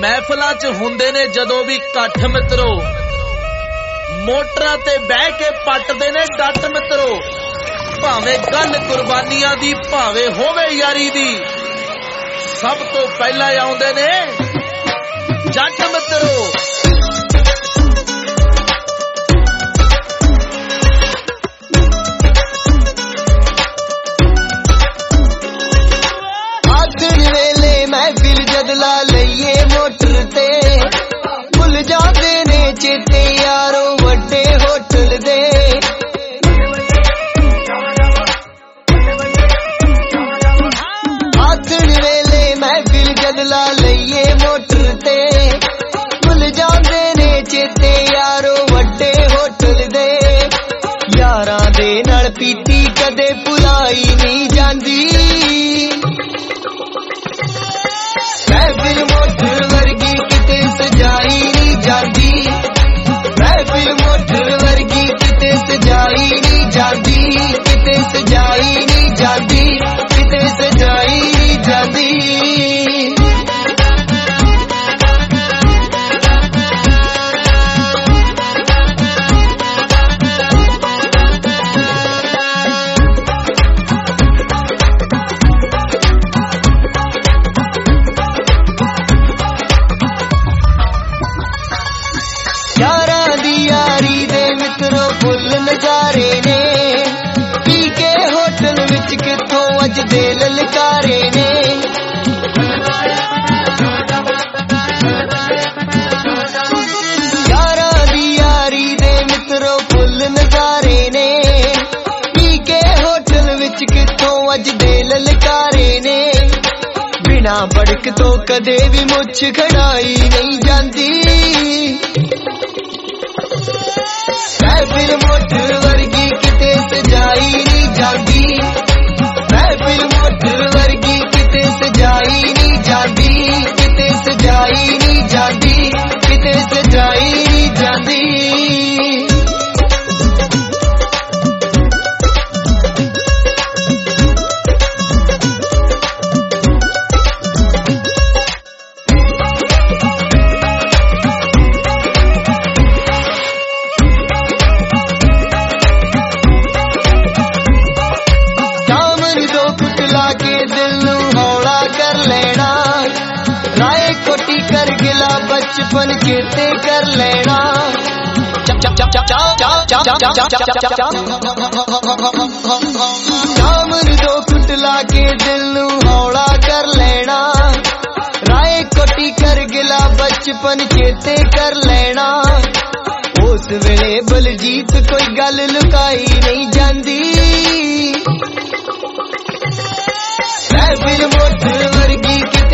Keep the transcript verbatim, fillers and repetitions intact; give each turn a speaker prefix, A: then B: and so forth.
A: महफिलां च हुंदे ने जदों भी कट्ठ मित्रो, मोटरां ते बह के पटदे ने डट मित्रो। भावें गल कुर्बानियां दी भावें होवे यारी दी, सब तो पहला आउंदे ने जट मित्रो।
B: जदला लईए मोटर ते भुल जाते ने चेते यारों वड्डे होटल दे। आखिर वेले महफिल जदला लईए मोटर ते भुल जाते ने चेते यारों वड्डे होटल दे। यारां दे नाल पीती कदे भुलाई नहीं जांदी, महफिल मोटर वर्गी किते सजाई नहीं जाती। महफिल मोटर वर्गी किते सजाई नहीं जाती, किते सजाई नहीं जाती, किते सजाई नहीं जाती। यारां दी यारी दे मित्रों फुल नजारे ने, पी के होटल विच किथों अज दे ललकारे ने। यारां दी यारी दे मित्रों फुल नजारे ने, पी के होटल विच किथों अज दे ललकारे ने। बिना भड़क तो कदे भी मुछ खड़ाई नहीं जाती, महफिल मोटर वर्गी किते सजाई नहीं जाती। महफिल मोटर वर्गी किते सजाई नहीं जाती, किते सजाई नहीं जाती, किते सजाई नहीं जाती। बचपन चेते कर लेना, चामर दो कुटला के दिल नू हौला कर लेना। राय कोटी कर गिला बचपन चेते कर लेना। उस वेले बलजीत कोई गल लुकाई नहीं जाती, महफिल मोटर वर्गी किते